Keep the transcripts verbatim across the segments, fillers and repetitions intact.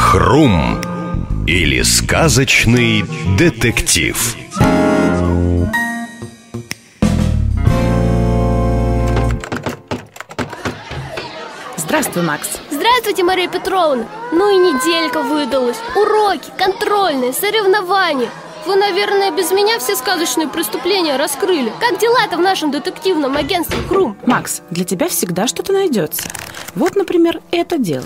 Хрум или сказочный детектив. Здравствуй, Макс. Здравствуйте, Мария Петровна. Ну и неделька выдалась. Уроки, контрольные, соревнования. Вы, наверное, без меня все сказочные преступления раскрыли. Как дела-то в нашем детективном агентстве Хрум? Макс, для тебя всегда что-то найдется. Вот, например, это дело.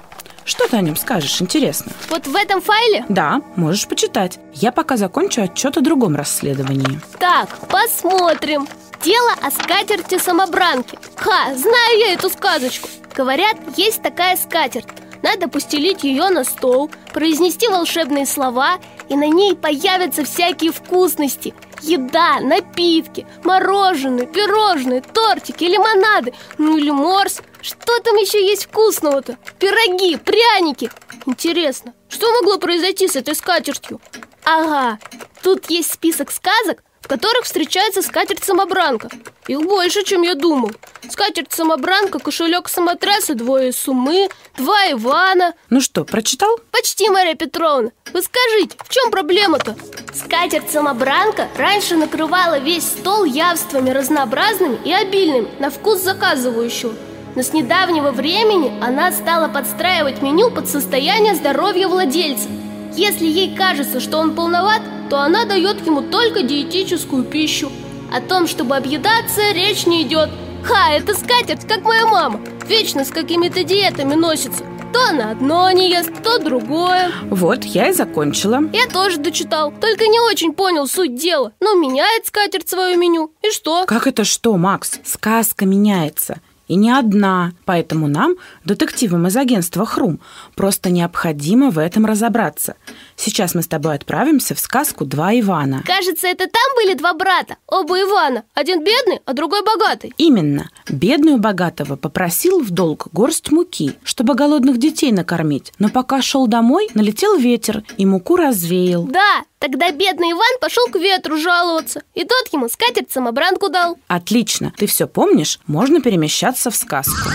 Что ты о нем скажешь, интересно? Вот в этом файле? Да, можешь почитать. Я пока закончу отчет о другом расследовании. Так, посмотрим. Дело о скатерти-самобранке. Ха, знаю я эту сказочку. Говорят, есть такая скатерть. Надо постелить ее на стол, произнести волшебные слова, и на ней появятся всякие вкусности. Еда, напитки, мороженое, пирожные, тортики, лимонады, ну или морс. Что там еще есть вкусного-то? Пироги, пряники. Интересно, что могло произойти с этой скатертью? Ага, тут есть список сказок, в которых встречается скатерть-самобранка. Их больше, чем я думал. Скатерть-самобранка, кошелек-самотряс и двое сумы, два Ивана. Ну что, прочитал? Почти, Мария Петровна. Вы скажите, в чем проблема-то? Скатерть-самобранка раньше накрывала весь стол явствами разнообразными и обильными на вкус заказывающего. Но с недавнего времени она стала подстраивать меню под состояние здоровья владельца. Если ей кажется, что он полноват, то она дает ему только диетическую пищу. О том, чтобы объедаться, речь не идет. Ха, это скатерть, как моя мама. Вечно с какими-то диетами носится. То она одно не ест, то другое. Вот, я и закончила. Я тоже дочитал, только не очень понял суть дела. Ну, меняет скатерть свое меню. И что? Как это что, Макс? Сказка меняется. И не одна. Поэтому нам, детективам из агентства Хрум, просто необходимо в этом разобраться. Сейчас мы с тобой отправимся в сказку «Два Ивана». Кажется, это там были два брата, оба Ивана. Один бедный, а другой богатый. Именно. Бедный у богатого попросил в долг горсть муки, чтобы голодных детей накормить. Но пока шел домой, налетел ветер и муку развеял. Да, тогда бедный Иван пошел к ветру жаловаться, и тот ему скатерть-самобранку дал. Отлично, ты все помнишь? Можно перемещаться в сказку.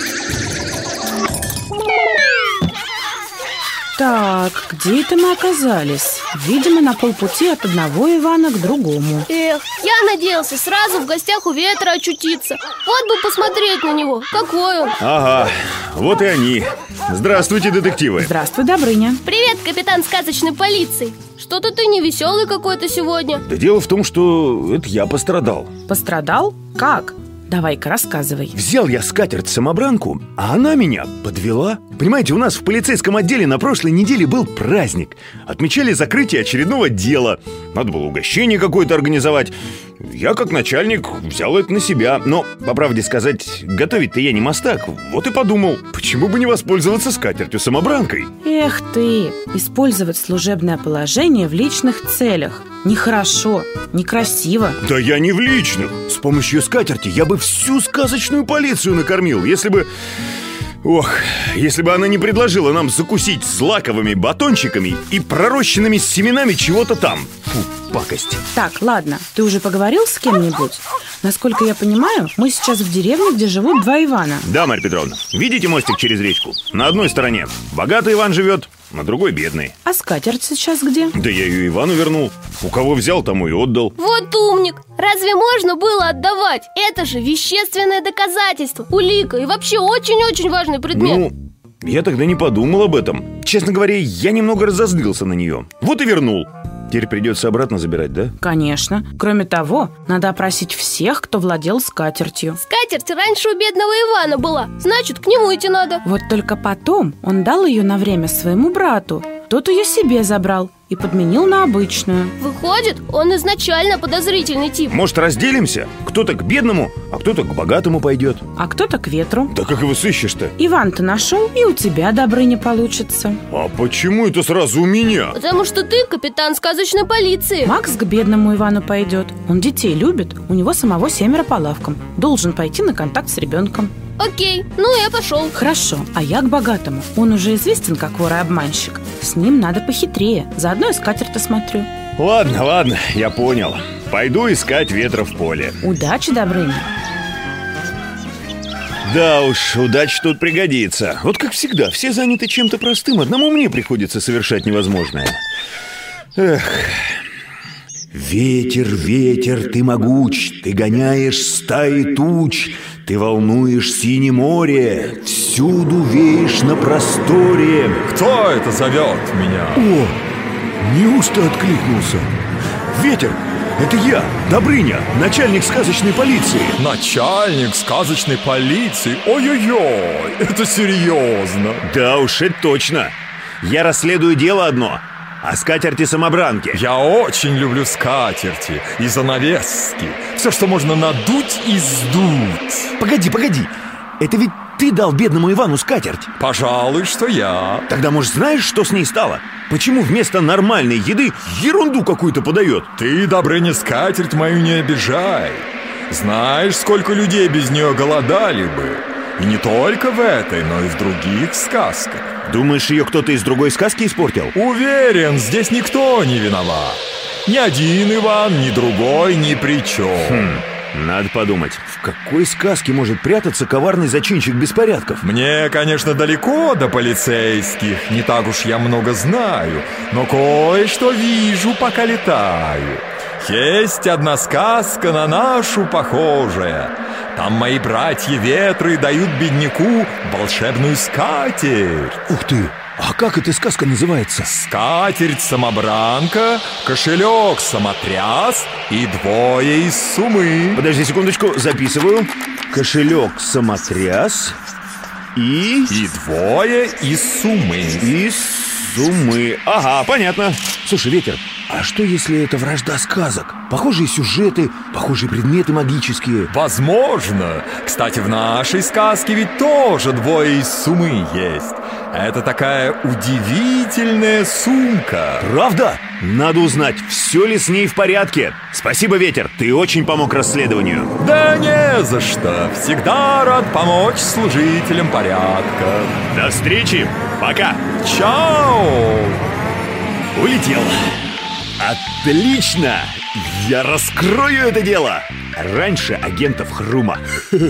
Так, где это мы оказались? Видимо, на полпути от одного Ивана к другому. Эх, я надеялся сразу в гостях у ветра очутиться. Вот бы посмотреть на него, какой он. Ага, вот и они. Здравствуйте, детективы. Здравствуй, Добрыня. Привет, капитан сказочной полиции. Что-то ты невеселый какой-то сегодня. Да дело в том, что это я пострадал. Пострадал? Как? Давай-ка рассказывай. Взял я скатерть-самобранку, а она меня подвела. Понимаете, у нас в полицейском отделе на прошлой неделе был праздник. Отмечали закрытие очередного дела. Надо было угощение какое-то организовать. Я, как начальник, взял это на себя. Но, по правде сказать, готовить-то я не мастак. Вот и подумал, почему бы не воспользоваться скатертью-самобранкой? Эх ты, использовать служебное положение в личных целях. Нехорошо, некрасиво. Да я не в личных. С помощью скатерти я бы всю сказочную полицию накормил, если бы... Ох, если бы она не предложила нам закусить злаковыми батончиками и пророщенными семенами чего-то там. Фу, пакость. Так, ладно, ты уже поговорил с кем-нибудь? Насколько я понимаю, мы сейчас в деревне, где живут два Ивана. Да, Марья Петровна, видите мостик через речку? На одной стороне богатый Иван живет, на другой бедный. А скатерть сейчас где? Да я ее Ивану вернул. У кого взял, тому и отдал. Вот умник! Разве можно было отдавать? Это же вещественное доказательство, улика и вообще очень-очень важный предмет. Ну, я тогда не подумал об этом. Честно говоря, я немного разозлился на нее. Вот и вернул. Теперь придется обратно забирать, да? Конечно. Кроме того, надо опросить всех, кто владел скатертью. Скатерть раньше у бедного Ивана была, значит, к нему идти надо. Вот только потом он дал ее на время своему брату. Тот ее себе забрал и подменил на обычную. Выходит, он изначально подозрительный тип. Может, разделимся? Кто-то к бедному, а кто-то к богатому пойдет. А кто-то к ветру. Да как его сыщешь-то? Иван-то нашел, и у тебя, Добрыня, получится. А почему это сразу у меня? Потому что ты капитан сказочной полиции. Макс к бедному Ивану пойдет. Он детей любит, у него самого семеро по лавкам. Должен пойти на контакт с ребенком. Окей, ну я пошел. Хорошо, а я к богатому. Он уже известен как вор и обманщик. С ним надо похитрее. Заодно и скатерть осмотрю. Ладно, ладно, я понял. Пойду искать ветра в поле. Удачи, Добрыня. Да уж, удача тут пригодится. Вот как всегда, все заняты чем-то простым. Одному мне приходится совершать невозможное. Эх. Ветер, ветер, ты могуч, ты гоняешь стаи туч, ты волнуешь синее море, всюду веешь на просторе. Кто это зовет меня? О, неужто откликнулся? Ветер, это я, Добрыня, начальник сказочной полиции. Начальник сказочной полиции? Ой-ой-ой, это серьезно? Да уж, это точно. Я расследую дело одно о скатерти-самобранке. Я очень люблю скатерти и занавески. Все, что можно надуть и сдуть. Погоди, погоди, это ведь ты дал бедному Ивану скатерть? Пожалуй, что я. Тогда, может, знаешь, что с ней стало? Почему вместо нормальной еды ерунду какую-то подает? Ты, Добрыня, скатерть мою не обижай. Знаешь, сколько людей без нее голодали бы. И не только в этой, но и в других сказках. Думаешь, ее кто-то из другой сказки испортил? Уверен, здесь никто не виноват. Ни один Иван, ни другой, ни при чем. Хм, надо подумать, в какой сказке может прятаться коварный зачинщик беспорядков? Мне, конечно, далеко до полицейских, не так уж я много знаю, но кое-что вижу, пока летаю. Есть одна сказка на нашу похожая. Там мои братья-ветры дают бедняку волшебную скатерть. Ух ты! А как эта сказка называется? Скатерть-самобранка, кошелек-самотряс и двое из сумы. Подожди секундочку, записываю. Кошелек-самотряс и... И двое из сумы. Из сумы. Ага, понятно. Слушай, Ветер, а что если это вражда сказок? Похожие сюжеты, похожие предметы магические. Возможно. Кстати, в нашей сказке ведь тоже двое из сумы есть. Это такая удивительная сумка. Правда? Надо узнать, все ли с ней в порядке. Спасибо, Ветер, ты очень помог расследованию. Да не за что. Всегда рад помочь служителям порядка. До встречи. Пока. Чао. Улетел. Отлично! Я раскрою это дело раньше агентов Хрума.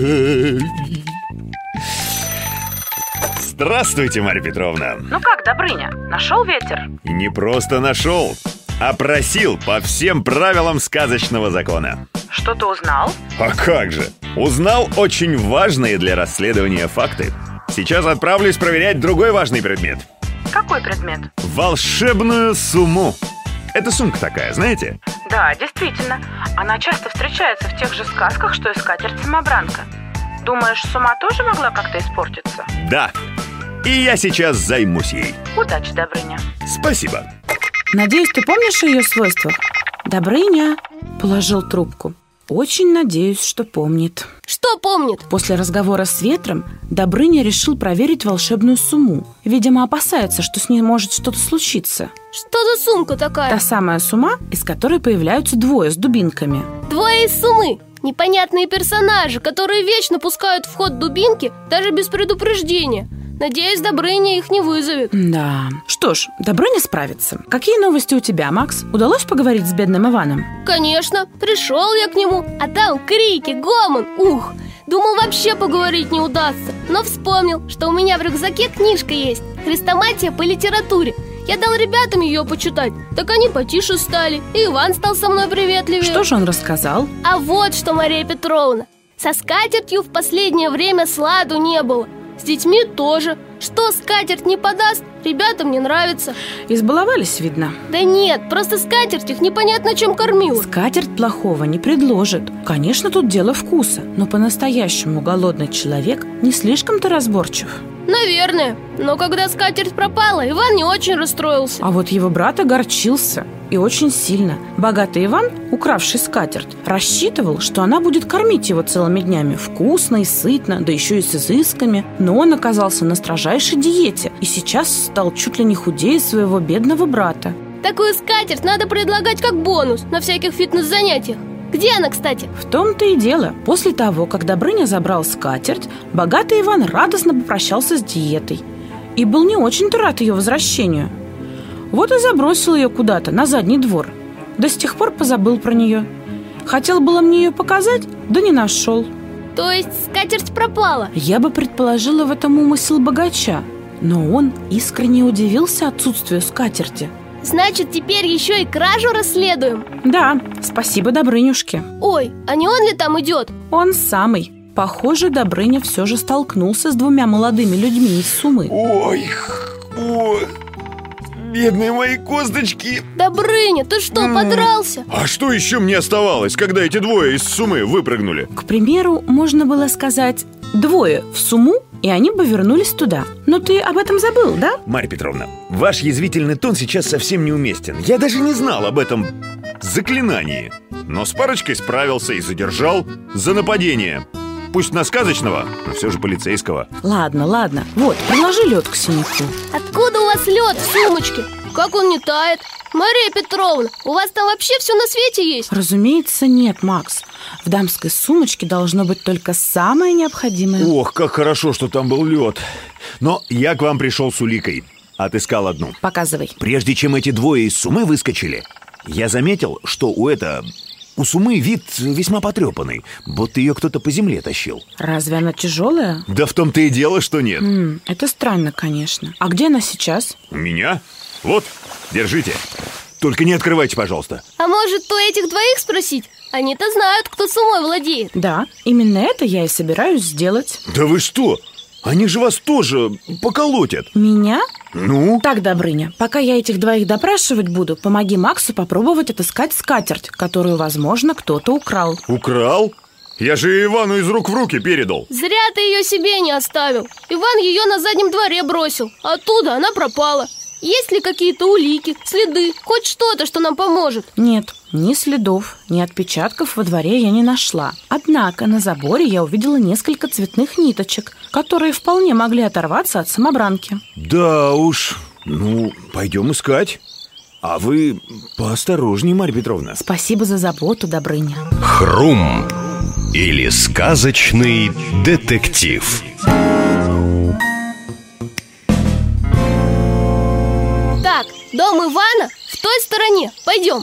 Здравствуйте, Марья Петровна. Ну как, Добрыня, нашел ветер? Не просто нашел, а просил по всем правилам сказочного закона. Что-то узнал? А как же? Узнал очень важные для расследования факты. Сейчас отправлюсь проверять другой важный предмет. Какой предмет? Волшебную сумму. Это сумка такая, знаете? Да, действительно. Она часто встречается в тех же сказках, что и скатерть-самобранка. Думаешь, сумма тоже могла как-то испортиться? Да. И я сейчас займусь ей. Удачи, Добрыня. Спасибо. Надеюсь, ты помнишь о ее свойствах? Добрыня положил трубку. Очень надеюсь, что помнит. Что помнит? После разговора с ветром Добрыня решил проверить волшебную сумму. Видимо, опасается, что с ней может что-то случиться. Что за сумка такая? Та самая сумма, из которой появляются двое с дубинками. Двое из сумы. Непонятные персонажи, которые вечно пускают в ход дубинки, даже без предупреждения. Надеюсь, Добрыня их не вызовет. Да. Что ж, Добрыня справится. Какие новости у тебя, Макс? Удалось поговорить с бедным Иваном? Конечно. Пришел я к нему, а там крики, гомон. Ух! Думал, вообще поговорить не удастся. Но вспомнил, что у меня в рюкзаке книжка есть. Хрестоматия по литературе. Я дал ребятам ее почитать. Так они потише стали. И Иван стал со мной приветливее. Что же он рассказал? А вот что, Мария Петровна. Со скатертью в последнее время сладу не было. С детьми тоже. Что скатерть не подаст, ребятам не нравится. Избаловались, видно. Да нет, просто скатерть их непонятно чем кормила. Скатерть плохого не предложит. Конечно, тут дело вкуса, но по-настоящему голодный человек не слишком-то разборчив. Наверное. Но когда скатерть пропала, Иван не очень расстроился. А вот его брат огорчился. И очень сильно. Богатый Иван, укравший скатерть, рассчитывал, что она будет кормить его целыми днями вкусно и сытно, да еще и с изысками. Но он оказался на строжайшей диете и сейчас стал чуть ли не худее своего бедного брата. Такую скатерть надо предлагать как бонус на всяких фитнес-занятиях. Где она, кстати? В том-то и дело. После того, как Добрыня забрал скатерть, богатый Иван радостно попрощался с диетой и был не очень-то рад ее возвращению. Вот и забросил ее куда-то на задний двор. Да с тех пор позабыл про нее. Хотел было мне ее показать, да не нашел. То есть скатерть пропала? Я бы предположила в этом умысел богача, но он искренне удивился отсутствию скатерти. Значит, теперь еще и кражу расследуем? Да, спасибо Добрынюшке. Ой, а не он ли там идет? Он самый. Похоже, Добрыня все же столкнулся с двумя молодыми людьми из Сумы. Ой, ой, бедные мои косточки. Добрыня, ты что, подрался? А что еще мне оставалось, когда эти двое из Сумы выпрыгнули? К примеру, можно было сказать «двое в Суму», и они бы вернулись туда. Но ты об этом забыл, да? Марья Петровна, ваш язвительный тон сейчас совсем неуместен. Я даже не знал об этом заклинании. Но с парочкой справился и задержал за нападение. Пусть на сказочного, но все же полицейского. Ладно, ладно. Вот, приложи лед к синяку. Откуда у вас лед в сумочке? Как он не тает? Мария Петровна, у вас там вообще все на свете есть? Разумеется, нет, Макс. В дамской сумочке должно быть только самое необходимое. Ох, как хорошо, что там был лед. Но я к вам пришел с уликой. Отыскал одну. Показывай. Прежде чем эти двое из Сумы выскочили, я заметил, что у это... У Сумы вид весьма потрепанный, будто ее кто-то по земле тащил. Разве она тяжелая? Да в том-то и дело, что нет. М, Это странно, конечно. А где она сейчас? У меня? Вот, держите. Только не открывайте, пожалуйста. А может, у этих двоих спросить? Они-то знают, кто Сумой владеет. Да, именно это я и собираюсь сделать. Да вы что? Они же вас тоже поколотят. Меня? Ну? Так, Добрыня, пока я этих двоих допрашивать буду, помоги Максу попробовать отыскать скатерть, которую, возможно, кто-то украл. Украл? Я же Ивану из рук в руки передал. Зря ты ее себе не оставил. Иван ее на заднем дворе бросил. Оттуда она пропала. Есть ли какие-то улики, следы, хоть что-то, что нам поможет? Нет, ни следов, ни отпечатков во дворе я не нашла. Однако на заборе я увидела несколько цветных ниточек, которые вполне могли оторваться от самобранки. Да уж, ну, пойдем искать. А вы поосторожней, Марья Петровна. Спасибо за заботу, Добрыня. Хрум или сказочный детектив. Так, дом Ивана в той стороне. Пойдем.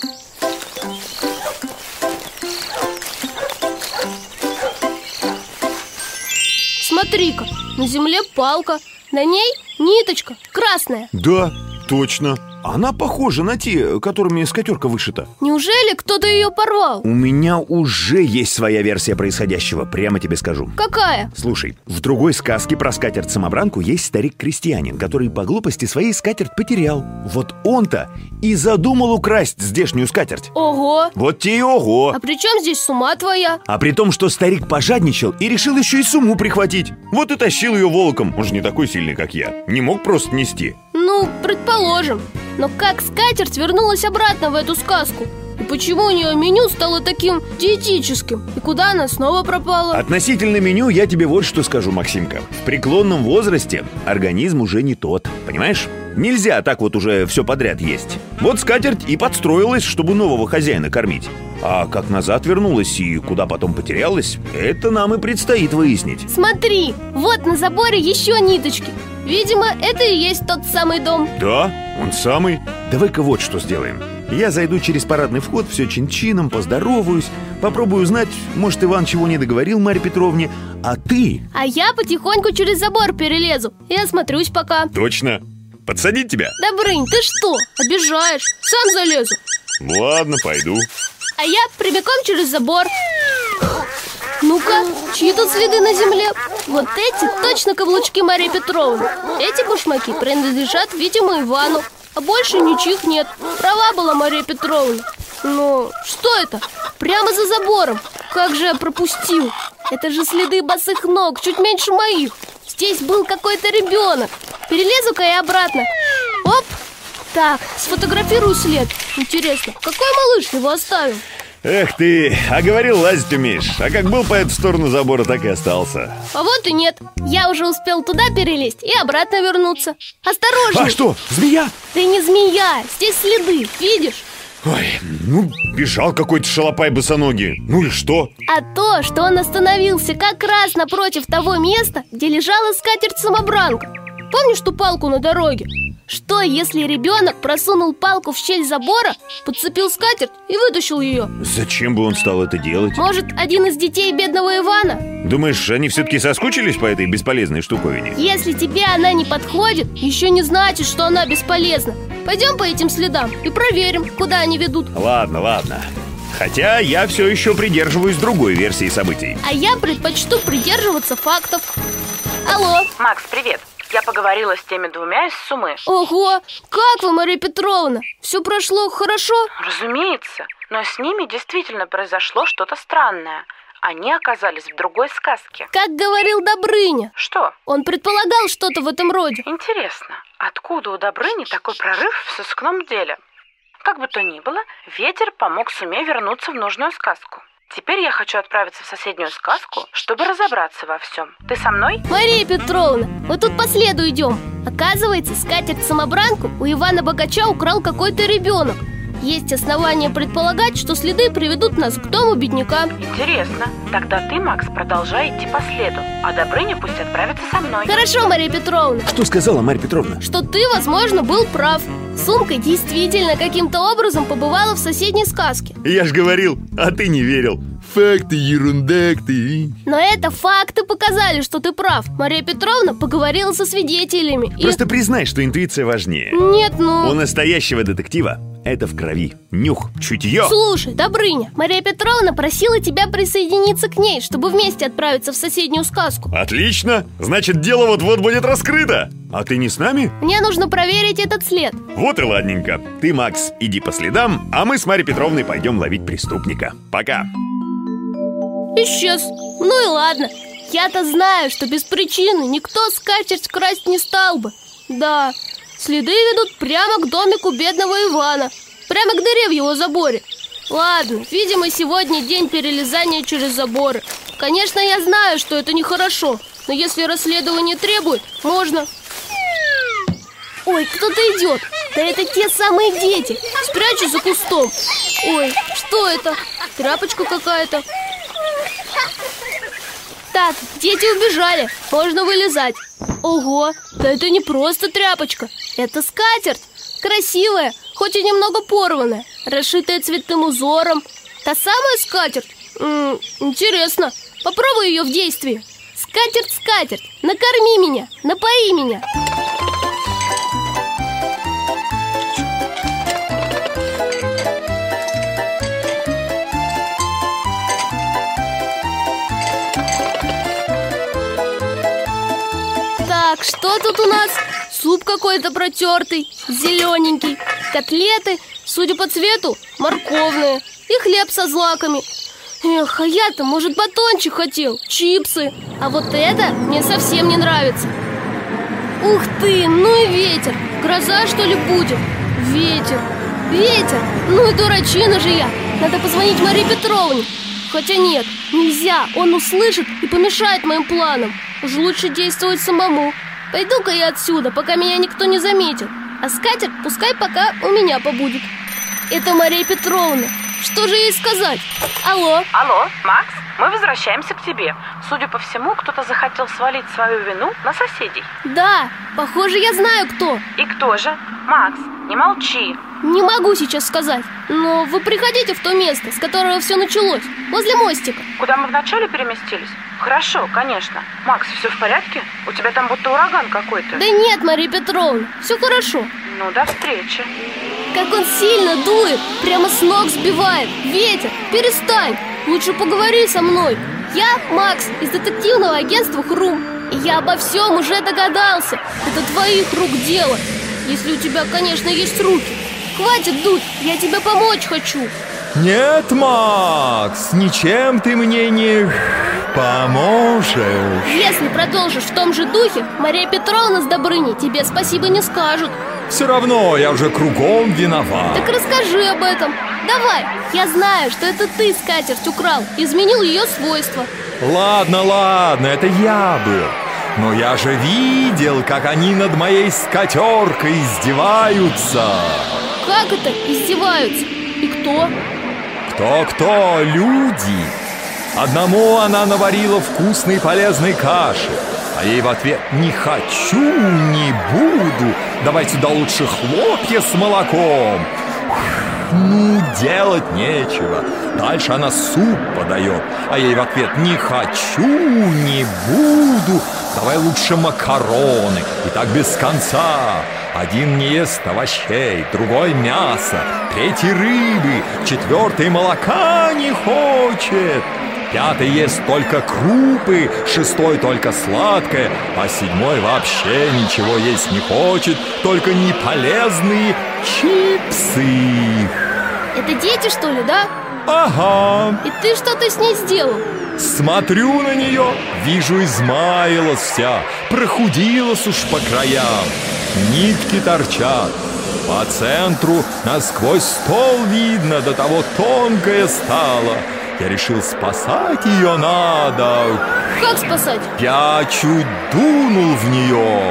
Смотри-ка, на земле палка. На ней ниточка красная. Да, точно. Она похожа на те, которыми скатерка вышита. Неужели кто-то ее порвал? У меня уже есть своя версия происходящего, прямо тебе скажу. Какая? Слушай, в другой сказке про скатерть-самобранку есть старик-крестьянин, который по глупости своей скатерть потерял. Вот он-то и задумал украсть здешнюю скатерть. Ого! Вот те и ого! А при чем здесь сума твоя? А при том, что старик пожадничал и решил еще и сумму прихватить. Вот и тащил ее волоком. Он же не такой сильный, как я. Не мог просто нести. Ну, предположим. Но как скатерть вернулась обратно в эту сказку? И почему у нее меню стало таким диетическим? И куда она снова пропала? Относительно меню я тебе вот что скажу, Максимка. В преклонном возрасте организм уже не тот, понимаешь? Нельзя так вот уже все подряд есть. Вот скатерть и подстроилась, чтобы нового хозяина кормить. А как назад вернулась и куда потом потерялась, это нам и предстоит выяснить. Смотри, вот на заборе еще ниточки. Видимо, это и есть тот самый дом. Да, он самый. Давай-ка вот что сделаем. Я зайду через парадный вход, все чин-чином, поздороваюсь, попробую узнать, может, Иван чего не договорил Марье Петровне, а ты... А я потихоньку через забор перелезу и осмотрюсь пока. Точно. Подсадить тебя? Добрынь, ты что, обижаешь? Сам залезу. Ладно, пойду. А я прямиком через забор. Ну-ка, чьи тут следы на земле? Вот эти точно каблучки Марии Петровны. Эти башмаки принадлежат, видимо, Ивану. А больше ничьих нет. Права была Мария Петровна. Но что это? Прямо за забором. Как же я пропустил? Это же следы босых ног, чуть меньше моих. Здесь был какой-то ребенок. Перелезу-ка я обратно. Оп! Так, сфотографирую след. Интересно, какой малыш его оставил? Эх ты, а говорил, лазить умеешь. А как был по эту сторону забора, так и остался. А вот и нет. Я уже успел туда перелезть и обратно вернуться. Осторожней! А что, змея? Ты не змея, здесь следы, видишь? Ой, ну, бежал какой-то шалопай босоногий. Ну и что? А то, что он остановился как раз напротив того места, где лежала скатерть-самобранка. Помнишь ту палку на дороге? Что, если ребенок просунул палку в щель забора, подцепил скатерть и вытащил ее? Зачем бы он стал это делать? Может, один из детей бедного Ивана? Думаешь, они все-таки соскучились по этой бесполезной штуковине? Если тебе она не подходит, еще не значит, что она бесполезна. Пойдем по этим следам и проверим, куда они ведут. Ладно, ладно. Хотя я все еще придерживаюсь другой версии событий. А я предпочту придерживаться фактов. Алло. Макс, привет. Я поговорила с теми двумя из Сумы. Ого, как вы, Мария Петровна? Все прошло хорошо? Разумеется, но с ними действительно произошло что-то странное. Они оказались в другой сказке. Как говорил Добрыня. Что? Он предполагал что-то в этом роде. Интересно, откуда у Добрыни такой прорыв в сыскном деле? Как бы то ни было, ветер помог Суме вернуться в нужную сказку. Теперь я хочу отправиться в соседнюю сказку, чтобы разобраться во всем. Ты со мной? Мария Петровна, мы тут по следу идем. Оказывается, скатерть-самобранку у Ивана Богача украл какой-то ребенок. Есть основания предполагать, что следы приведут нас к дому бедняка. Интересно. Тогда ты, Макс, продолжай идти по следу, а Добрыня пусть отправится со мной. Хорошо, Мария Петровна. Что сказала Марья Петровна? Что ты, возможно, был прав. Сумка действительно каким-то образом побывала в соседней сказке. Я ж говорил, а ты не верил. Факты, ерунда ты. Но это факты показали, что ты прав. Мария Петровна поговорила со свидетелями и... Просто признай, что интуиция важнее. Нет, ну... У настоящего детектива это в крови. Нюх, чутье. Слушай, Добрыня, Мария Петровна просила тебя присоединиться к ней, чтобы вместе отправиться в соседнюю сказку. Отлично, значит, дело вот-вот будет раскрыто. А ты не с нами? Мне нужно проверить этот след. Вот и ладненько. Ты, Макс, иди по следам, а мы с Марьей Петровной пойдем ловить преступника. Пока. Исчез. Ну и ладно. Я-то знаю, что без причины никто скатерть красть не стал бы. Да, следы ведут прямо к домику бедного Ивана, прямо к дыре в его заборе. Ладно, видимо, сегодня день перелезания через заборы. Конечно, я знаю, что это нехорошо, но если расследование требует, можно. Ой, кто-то идет. Да это те самые дети. Спрячусь за кустом. Ой, что это? Тряпочка какая-то. Так, дети убежали, можно вылезать. Ого, да это не просто тряпочка, это скатерть. Красивая, хоть и немного порванная, расшитая цветным узором. Та самая скатерть? М-м, интересно, попробуй ее в действии. Скатерть, скатерть, накорми меня, напои меня. Так, что тут у нас? Суп какой-то протертый, зелененький. Котлеты, судя по цвету, морковные. И хлеб со злаками. Эх, а я-то, может, батончик хотел, чипсы. А вот это мне совсем не нравится. Ух ты, ну и ветер. Гроза, что ли, будет? Ветер, ветер. Ну и дурачина же я. Надо позвонить Марии Петровне. Хотя нет, нельзя, он услышит и помешает моим планам. Уж лучше действовать самому. Пойду-ка я отсюда, пока меня никто не заметил. А скатерть пускай пока у меня побудет. Это Мария Петровна. Что же ей сказать? Алло. Алло, Макс, мы возвращаемся к тебе. Судя по всему, кто-то захотел свалить свою вину на соседей. Да, похоже, я знаю, кто. И кто же? Макс, не молчи. Не могу сейчас сказать. Но вы приходите в то место, с которого все началось, возле мостика. Куда мы вначале переместились? Хорошо, конечно. Макс, все в порядке? У тебя там будто ураган какой-то. Да нет, Мария Петровна, все хорошо. Ну, до встречи. Как он сильно дует, прямо с ног сбивает. Ветер, перестань, лучше поговори со мной. Я Макс из детективного агентства «Хрум». И я обо всем уже догадался. Это твоих рук дело. Если у тебя, конечно, есть руки. Хватит дуть, я тебе помочь хочу. Нет, Макс, ничем ты мне не поможешь. Если продолжишь в том же духе, Мария Петровна с Добрыней тебе спасибо не скажут. Все равно я уже кругом виноват. Так расскажи об этом. Давай, я знаю, что это ты скатерть украл, изменил ее свойства. Ладно, ладно, это я был. Но я же видел, как они над моей скатеркой издеваются. Как это издеваются? И кто? Кто-кто? Люди. Одному она наварила вкусной полезной каши, а А ей в ответ: не хочу, не буду. Давай сюда лучше хлопья с молоком. Ну, делать нечего. Дальше она суп подает, а ей в ответ: не хочу, не буду. Давай лучше макароны. И так без конца. Один не ест овощей, другой мясо, третий рыбы, четвертый молока не хочет. Пятый ест только крупы, шестой только сладкое, а седьмой вообще ничего есть не хочет, только неполезные чипсы. Это дети, что ли, да? Ага. И ты что-то с ней сделал? Смотрю на нее, вижу, измаялась вся, прохудилась уж по краям. Нитки торчат. По центру насквозь стол видно, до того тонкая стала. Я решил, спасать ее надо. Как спасать? Я чуть дунул в нее.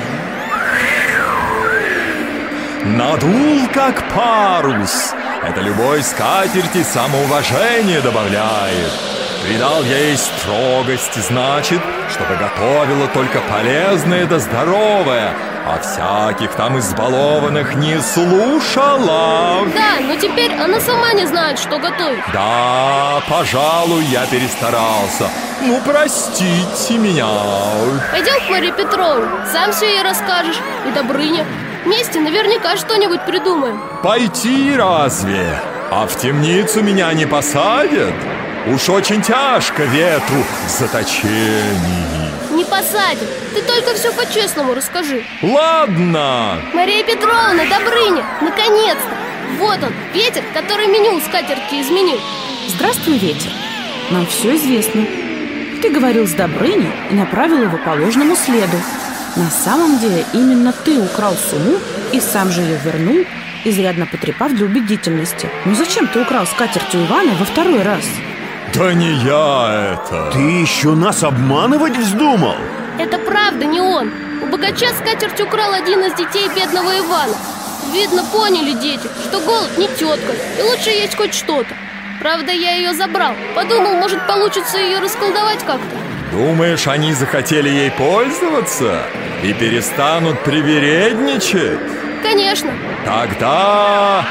Надул, как парус. Это любой скатерти самоуважение добавляет. Придал я ей строгости, значит, чтобы готовила только полезное да здоровое, а всяких там избалованных не слушала. Да, но теперь она сама не знает, что готовить. Да, пожалуй, я перестарался. Ну, простите меня. Пойдем к Марии Петровне, сам все ей расскажешь. И Добрыня. Вместе наверняка что-нибудь придумаем. Пойти разве? А в темницу меня не посадят? Уж очень тяжко ветру в заточении. Не посадят. Ты только все по-честному расскажи. Ладно. Мария Петровна, Добрыня, наконец-то. Вот он, ветер, который меню у скатерти изменил. Здравствуй, ветер. Нам все известно. Ты говорил с Добрыней и направил его по ложному следу. На самом деле именно ты украл сумму и сам же ее вернул, изрядно потрепав для убедительности. Ну зачем ты украл скатерть у Ивана во второй раз? Да не я это. Ты еще нас обманывать вздумал? Это правда не он. У богача скатерть украл один из детей бедного Ивана. Видно, поняли дети, что голод не тетка, и лучше есть хоть что-то. Правда, я ее забрал. Подумал, может, получится ее расколдовать как-то. Думаешь, они захотели ей пользоваться и перестанут привередничать? Конечно. Тогда...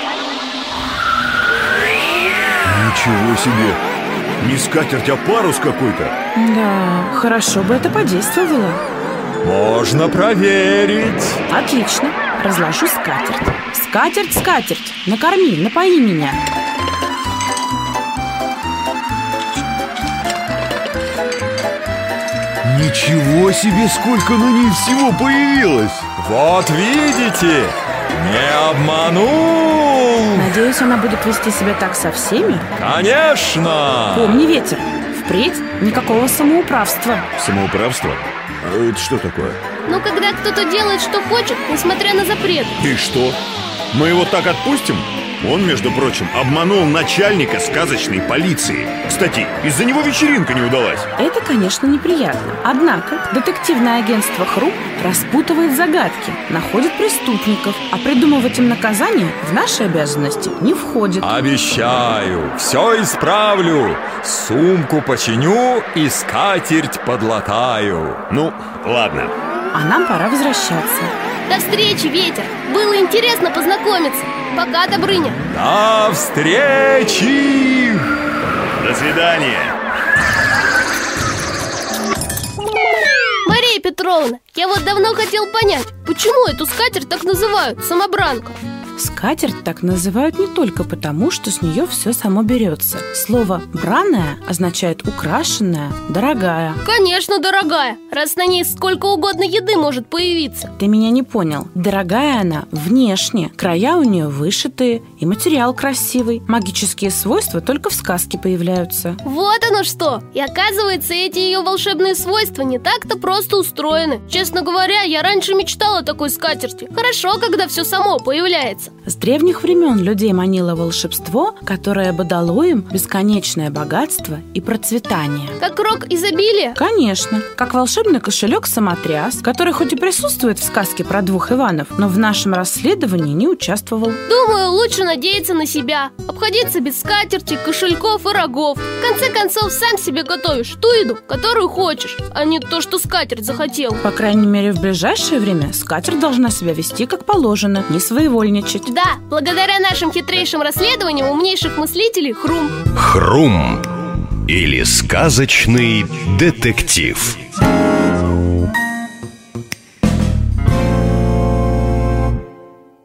Ничего себе! Не скатерть, а парус какой-то. Да, хорошо бы это подействовало. Можно проверить. Отлично, разложу скатерть. Скатерть, скатерть, накорми, напои меня. Ничего себе, сколько на ней всего появилось! Вот видите, не обманул. Надеюсь, она будет вести себя так со всеми? Конечно. Помни, ветер, впредь никакого самоуправства. Самоуправство? А это что такое? Ну, когда кто-то делает, что хочет, несмотря на запрет. И что? Мы его так отпустим? Он, между прочим, обманул начальника сказочной полиции. Кстати, из-за него вечеринка не удалась. Это, конечно, неприятно. Однако детективное агентство ХРУ распутывает загадки, находит преступников, а придумывать им наказание в наши обязанности не входит. Обещаю, все исправлю. Сумку починю и скатерть подлатаю. Ну, ладно. А нам пора возвращаться. До встречи, ветер. Было интересно познакомиться. Пока, Добрыня. До встречи! До свидания. Мария Петровна, я вот давно хотел понять, почему эту скатерть так называют, самобранка? Скатерть так называют не только потому, что с нее все само берется. Слово «браная» означает «украшенная», «дорогая». Конечно, дорогая, раз на ней сколько угодно еды может появиться. Ты меня не понял. Дорогая она внешне, края у нее вышитые, и материал красивый. Магические свойства только в сказке появляются. Вот оно что! И оказывается, эти ее волшебные свойства не так-то просто устроены. Честно говоря, я раньше мечтала о такой скатерти. Хорошо, когда все само появляется. появляется? С древних времен людей манило волшебство, которое бы дало им бесконечное богатство и процветание. Как рок изобилия? Конечно, как волшебный кошелек-самотряс, который хоть и присутствует в сказке про двух Иванов, но в нашем расследовании не участвовал. Думаю, лучше надеяться на себя. Обходиться без скатерти, кошельков и рогов. В конце концов, сам себе готовишь ту еду, которую хочешь, а не то, что скатерть захотел. По крайней мере, в ближайшее время скатерть должна себя вести как положено, не своевольничать. Да, благодаря нашим хитрейшим расследованиям умнейших мыслителей Хрум. Хрум или сказочный детектив.